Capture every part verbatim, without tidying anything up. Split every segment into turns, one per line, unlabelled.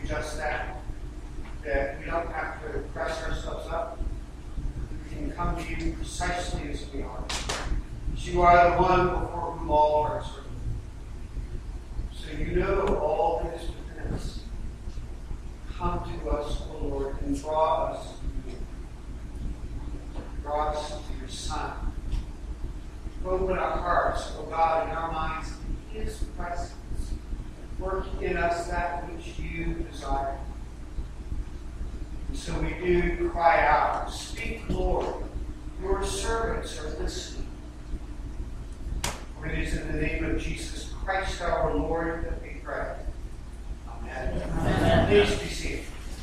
do just that. That we don't have to dress ourselves up. We can come to you precisely as we are. You are the one before whom all hearts are. So you know all that is within us. Come to us, O Lord, and draw us to you. Draw us to your Son. Open our hearts, O God, and our minds in His presence. Work in us that which you desire. And so we do cry out, speak, Lord. Your servants are listening. For it is in the name of Jesus Christ our Lord that we pray. Amen. Amen. Please be seated.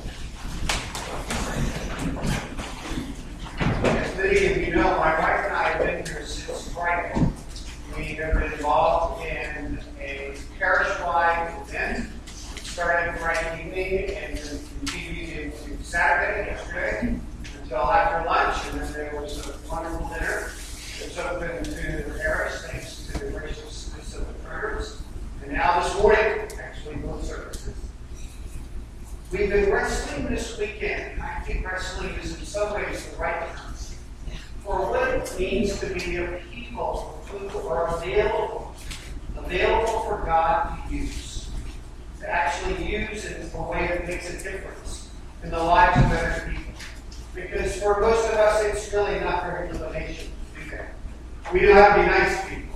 As many of you know, my wife and I have been here since Friday. We have been involved in a parish-wide event. It started Friday evening and then continued into Saturday, yesterday, until after lunch, and then there was a wonderful dinner. It's open to the parish, thanks to the graciousness of the prayers. And now this morning, actually, both services. We've been wrestling this weekend. I think wrestling is in some ways the right term for what it means to be a people who are available, available for God to use, to actually use in a way that makes a difference in the lives of other people. Because for most of us, it's really not very limitation. We know how to be nice people.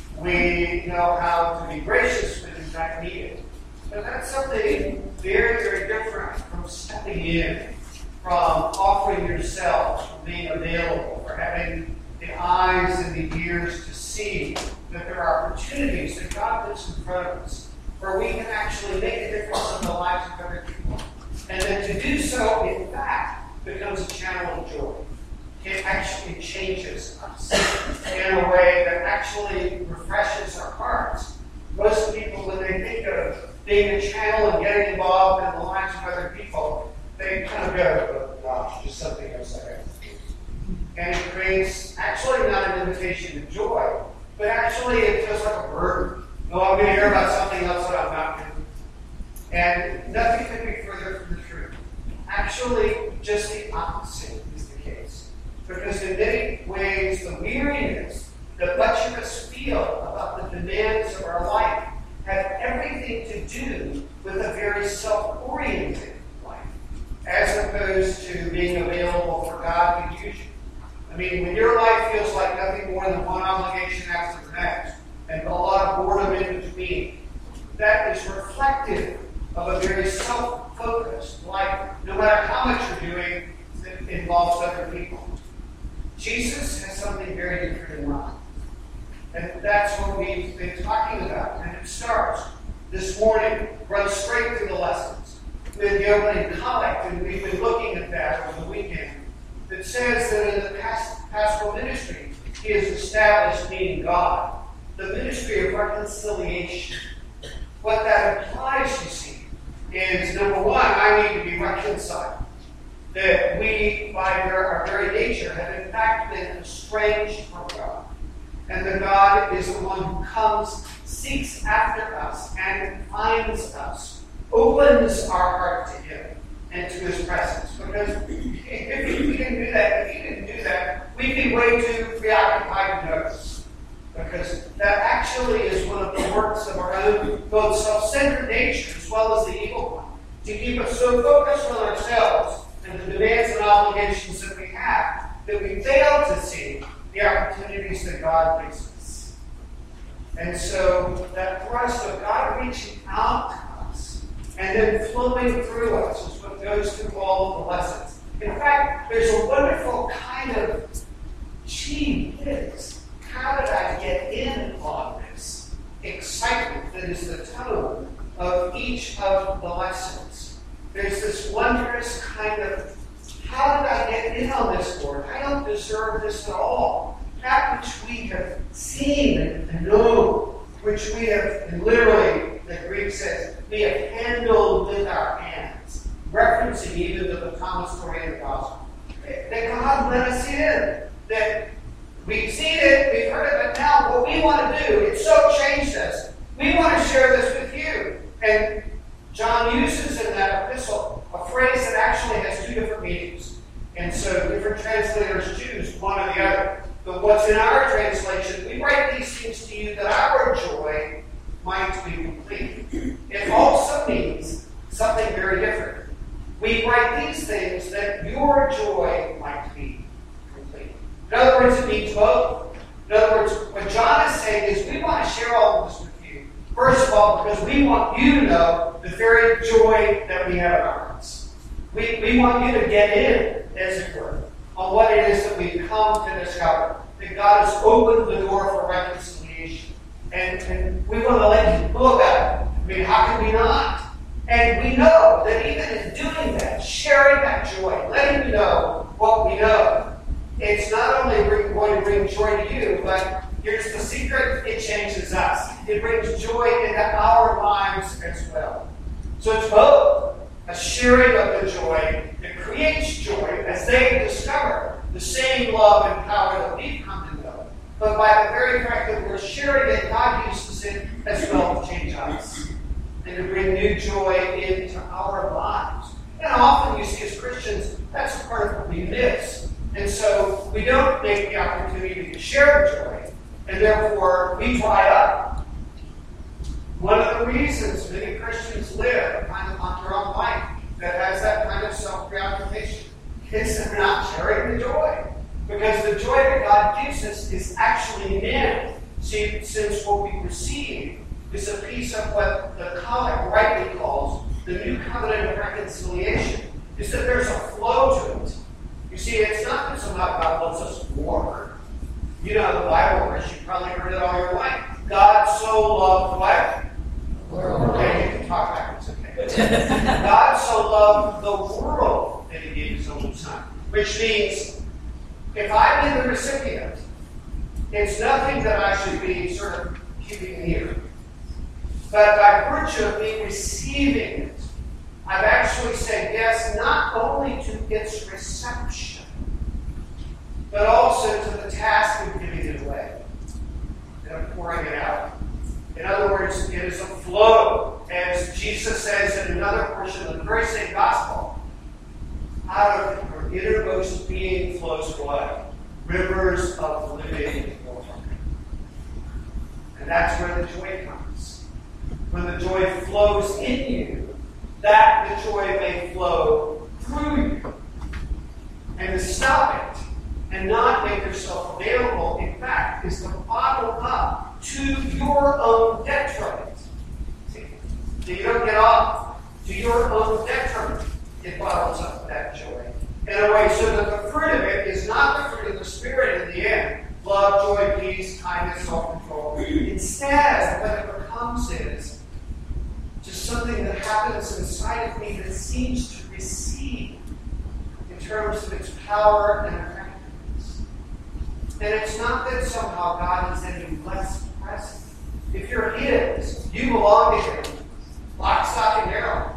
We know how to be gracious when in fact needed. But that's something very, very different from stepping in, from offering yourselves, from being available, for having the eyes and the ears to see that there are opportunities that God puts in front of us where we can actually make a difference in the lives of other people. And then to do so, in fact, becomes a channel of joy. It actually changes us in a way that actually refreshes our hearts. Most people, when they think of being a channel and getting involved in the lives of other people, they kind of go, oh gosh, just something else I have to do. And it creates actually not an invitation to joy, but actually it feels like a burden. No, I'm going to hear about something else that I'm not doing. And nothing could be further from the truth. Actually, just the opposite is the case. Because in many ways, the weariness that much of us feel about the demands of our life have everything to do with a very self-oriented life, as opposed to being available for God to use you. I mean, when your life feels like nothing more than one obligation after the next, and a lot of boredom in between, that is reflective of a very self-focused life, no matter how much you're doing that involves other people. Jesus has something very different in mind. And that's what we've been talking about. And it starts this morning, runs straight through the lessons, with the opening collect, and we've been looking at that over the weekend, that says that in the past, pastoral ministry, he has established, meaning God, the ministry of reconciliation. What that implies, you see, is number one, I need to be reconciled. That we, by our very nature, have in fact been estranged from God. And that God is the one who comes, seeks after us, and finds us, opens our heart to Him and to His presence. Because if we didn't do that, if He didn't do that, we'd be way too preoccupied with others. Because that actually is one of the works of our own, both self-centered nature as well as the evil one, to keep us so focused on ourselves and the demands and obligations that we have, that we fail to see the opportunities that God gives us. And so that thrust of God reaching out to us and then flowing through us is what goes through all of the lessons. In fact, there's a wonderful kind of, gee whiz, how did I get in on this excitement that is the tone of each of the lessons. There's this wondrous kind of, how did I get in on this, Lord? I don't deserve this at all. That which we have seen and known, which we have, and literally, the Greek says, we have handled with our hands, referencing even to the Thomas story in the Gospel. That God let us in. That we've seen it, we've heard of it now. What we want to do, it so changed us. We want to share this with you. And John uses in that you that our joy might be complete. It also means something very different. We write these things that your joy might be complete. In other words, it means both. In other words, what John is saying is we want to share all of this with you. First of all, because we want you to know the very joy that we have in our hearts. We, we want you to get in, as it were, on what it is that we've come to discover. That God has opened the door for reconciliation. And, and we want to let you know about it. I mean, how can we not? And we know that even in doing that, sharing that joy, letting you know what we know, it's not only going to bring joy to you, but here's the secret, it changes us. It brings joy into our lives as well. So it's both a sharing of the joy that creates joy as they discover the same love and power that we've come to know. But by the very fact that we're sharing it, God uses it as well to change us and to bring new joy into our lives. And often you see as Christians, that's a part of what we miss. And so we don't make the opportunity to share joy, and therefore we dry up. One of the reasons many Christians live kind of on their own life that has that kind of self-preoccupation is they're not sharing the joy. Because the joy that God gives us is actually in. See, since what we receive is a piece of what the collect rightly calls the new covenant of reconciliation, is that there's a flow to it. You see, it's not that somehow God loves us more. You know the Bible verse, you've probably heard it all your life. God so loved what? Okay, you can talk backwards, okay. God so loved the world that he gave his only son. Which means, if I've been the recipient, it's nothing that I should be sort of keeping near. But by virtue of me receiving it, I've actually said yes, not only to its reception, but also to the task of giving it away and of pouring it out. In other words, it is a flow, as Jesus says in another portion of the very same gospel. Out of your innermost being flows what? Rivers of living water. And that's where the joy comes. When the joy flows in you, that the joy may flow through you. And to stop it and not make yourself available, in fact, is to bottle up to your own detriment. See? So you don't get off. To your own detriment, it bottles up that joy. In a way so that the fruit of it is not the fruit of the Spirit in the end. Love, joy, peace, kindness, self-control. Instead, what it becomes is just something that happens inside of me that seems to recede in terms of its power and effectiveness. And it's not that somehow God is any less present. If you're his, you belong to him. Lock, stock, and barrel.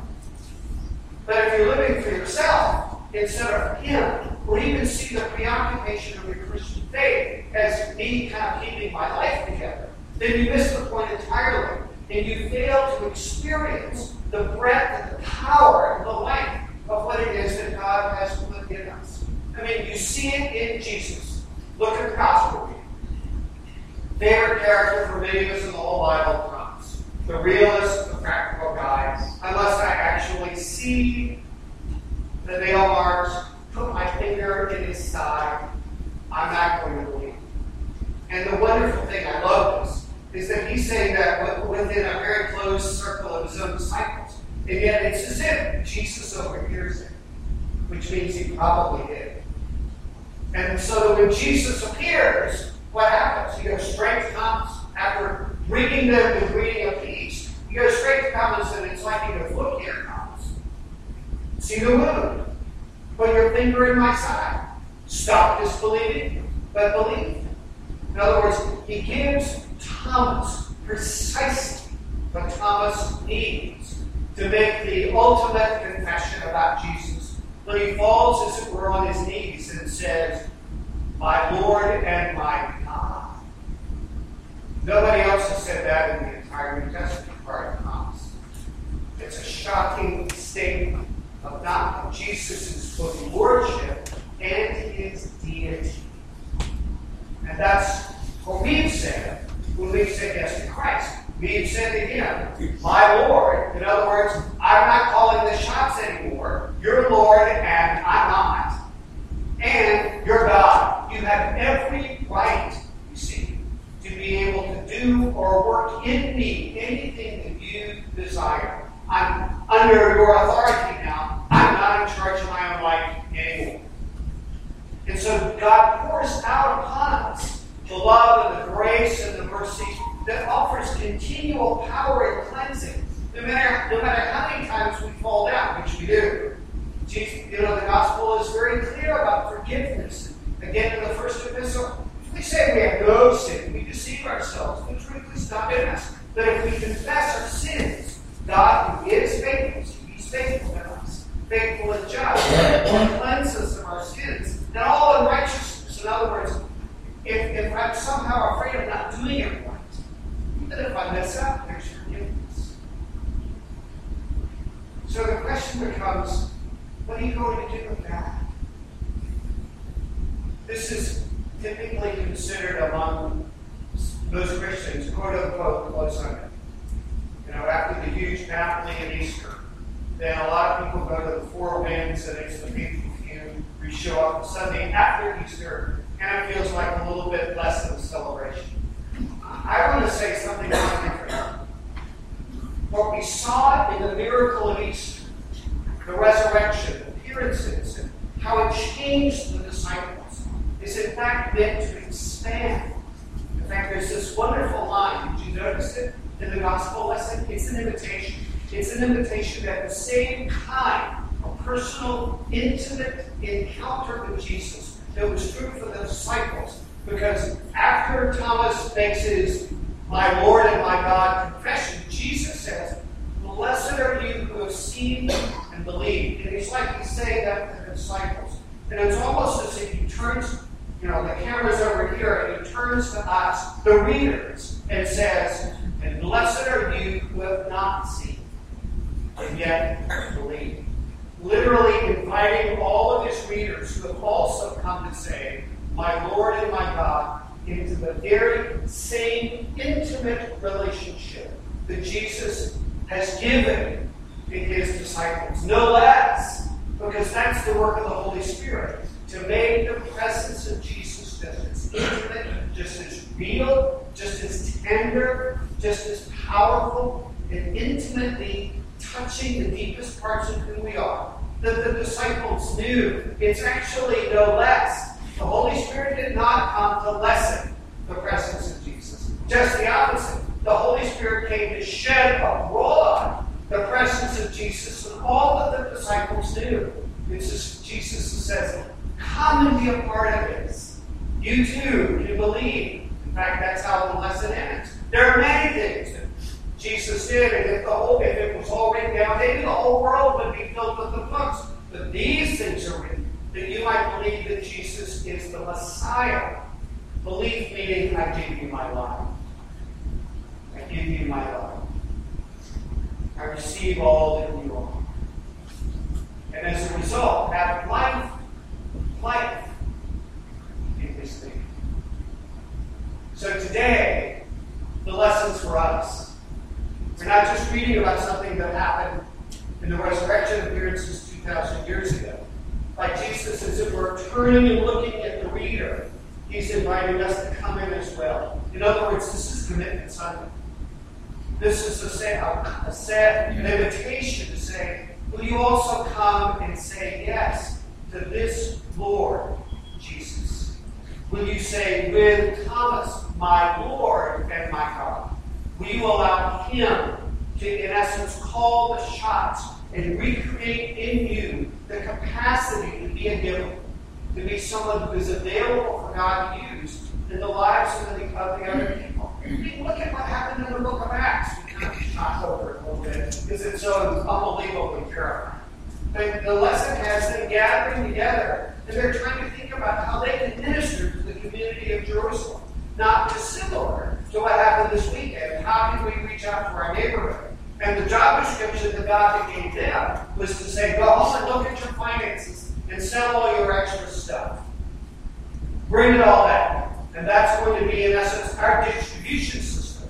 But if you're living for yourself instead of him, or even see the preoccupation of your Christian faith as me kind of keeping my life together, then you miss the point entirely. And you fail to experience the breadth and the power and the life of what it is that God has put in us. I mean, you see it in Jesus. Look at the gospel reading. Favorite character for many of us in the whole Bible, Thomas. The realist, the practical guy. Unless I actually see the nail marks, put my finger in his side, I'm not going to believe. And the wonderful thing, I love this, is that he's saying that within a very close circle of his own disciples. And yet it's as if Jesus overhears it, which means he probably did. And so that when Jesus appears, what happens? He goes straight to Thomas. After reading them the greeting of peace, he goes straight to Thomas, and it's like he goes, look here, Thomas. See the wound. Put your finger in my side. Stop disbelieving, but believe. In other words, he gives Thomas precisely what Thomas needs to make the ultimate confession about Jesus when he falls, as it were, on his knees and says, my Lord and my God. Nobody else has said that in the entire New Testament part of Thomas. It's a shocking statement of not of Jesus' both lordship and his deity. And that's what we've said when we we've said yes to Christ. We've said to him, my Lord. In other words, I'm not calling the shots anymore. You're Lord and I'm not. And you're God. You have every right, you see, to be able to do or work in me anything that you desire. I'm under your authority now. I'm not in charge of my own life anymore. And so God pours out upon us the love and the grace and the mercy that offers continual power and cleansing, no matter, no matter how many times we fall down, which we do. Jesus, you know, the gospel is very clear about forgiveness. Again, in the first epistle, if we say we have no sin, we deceive ourselves. The truth is not in us. But if we confess our sins, God, who is faithful, he's faithful in us, faithful and just, will cleanse us of our sins and all unrighteousness. In other words, if, if I'm somehow afraid of not doing it right, even if I mess up, there's forgiveness. So the question becomes, what are you going to do with that? This is typically considered among most Christians, quote unquote, the Blood Sunday. You know, after the huge Napoli and Easter, then a lot of people go to the Four Winds and it's the faithful few who show up Sunday after Easter, and it feels like a little bit less of a celebration. I want to say something different. What we saw in the miracle of Easter, the resurrection, appearances, and how it changed the disciples, is in fact meant to expand. In fact, there's this wonderful line. Did you notice it in the gospel lesson? It's an invitation. It's an invitation at the same time, a personal, intimate encounter with Jesus that was true for the disciples. Because after Thomas makes his my Lord and my God confession, Jesus says, blessed are you who have seen and believed. And it's like he's saying that to the disciples. And it's almost as if he turns, you know, the camera's over here, and he turns to us, the readers, and says, and blessed are you who have not seen and yet believe. Literally inviting all of his readers who have also come to say, my Lord and my God, into the very same intimate relationship that Jesus has given to his disciples. No less, because that's the work of the Holy Spirit, to make the presence of Jesus just as intimate, just as real, just as tender, just as powerful, and intimately touching the deepest parts of who we are, that the disciples knew. It's actually no less. The Holy Spirit did not come to lessen the presence of Jesus. Just the opposite. The Holy Spirit came to shed abroad the presence of Jesus, and all that the disciples knew. It's just Jesus who says, come and be a part of this. You too can believe. In fact, that's how the lesson ends. There are many things that Jesus did, and if the whole, if it was all written down, maybe the whole world would be filled with the books. But these things are written that you might believe that Jesus is the Messiah. Belief meaning, I give you my life. I give you my life. I receive all that you are. And as a result, have life, life in this thing. So today, the lessons for us. We're not just reading about something that happened in the resurrection appearances two thousand years ago. Like Jesus, as it were, turning and looking at the reader, he's inviting us to come in as well. In other words, this is Commitment Sunday. This is a, set, a, a set, an invitation to say, will you also come and say yes to this Lord, Jesus? Will you say with Thomas, my Lord and my God? Will you allow him to, in essence, call the shots and recreate in you the capacity to be a giver, to be someone who is available for God to use in the lives of the, of the other people? I mean, look at what happened in the book of Acts. We kind of shocked over it a little bit because it's so unbelievably terrifying. But the lesson has them gathering together, and they're trying to think about how they can minister to the community of Jerusalem. Not dissimilar to what happened this weekend. How can we reach out to our neighborhood? And the job description that God gave them was to say, go home and look at your finances and sell all your extra stuff. Bring it all back. And that's going to be, in essence, our distribution system.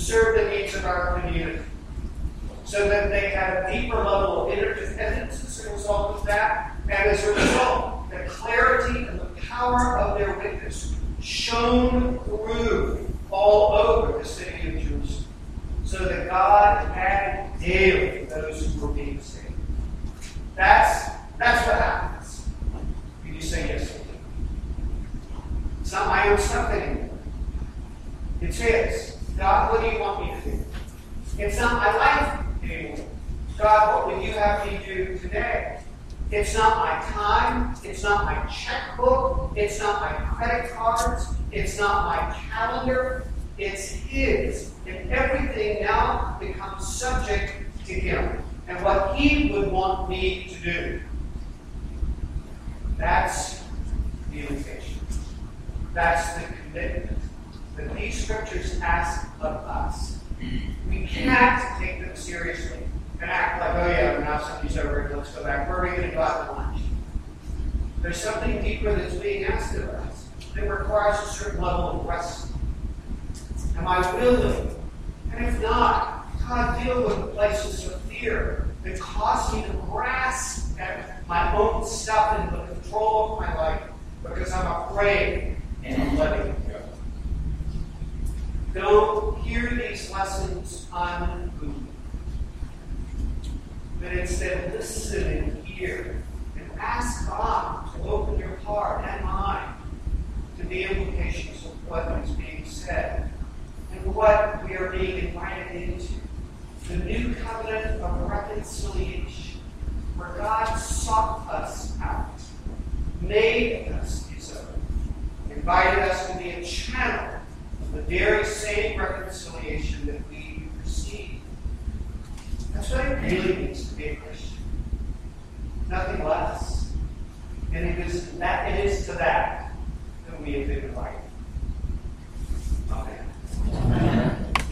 serve the needs of our community. So that they have a deeper level of interdependence as a result of that. And as a result, the clarity and the power of their witness shone through all over the city of Jerusalem. So that God added daily those who were being saved. That's, that's what happens. Can you say yes to me? It's not my own stuff anymore. It's His. God, what do you want me to do? It's not my life anymore. God, what would you have me do today? It's not my time. It's not my checkbook. It's not my credit cards. It's not my calendar. It's His. And everything now becomes subject to Him and what He would want me to do. That's the invitation. That's the commitment that these scriptures ask of us. We cannot take them seriously and act like, oh yeah, now somebody's over here, let's go back. Where are we going to go out to lunch? There's something deeper that's being asked of us that requires a certain level of wrestling. Am I willing? And if not, God, deal with the places of fear that cause me to grasp at my own stuff and the control of my life because I'm afraid and I'm letting it go. Don't hear these lessons unmoved, but instead listen and hear and ask God to open your heart and mind to the implications of what is being said and what we are being invited into. The new covenant of reconciliation, where God sought us out, made us His own, invited us to be a channel of the very same reconciliation that we received. That's what it really means to be a Christian. Nothing less. And it is that it is to that that we have been